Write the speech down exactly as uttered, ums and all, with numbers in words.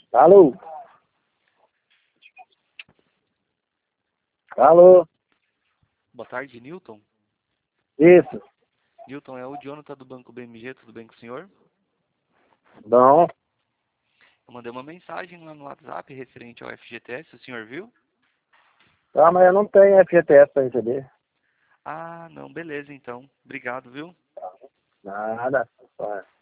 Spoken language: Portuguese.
Alô? Alô? Boa tarde, Newton. Isso. Newton, é o Jonathan do Banco B M G, tudo bem com o senhor? Bom. Eu mandei uma mensagem lá no WhatsApp referente ao F G T S, o senhor viu? Ah, mas eu não tenho F G T S para receber. Ah, não, beleza então. Obrigado, viu? Nada. Vai.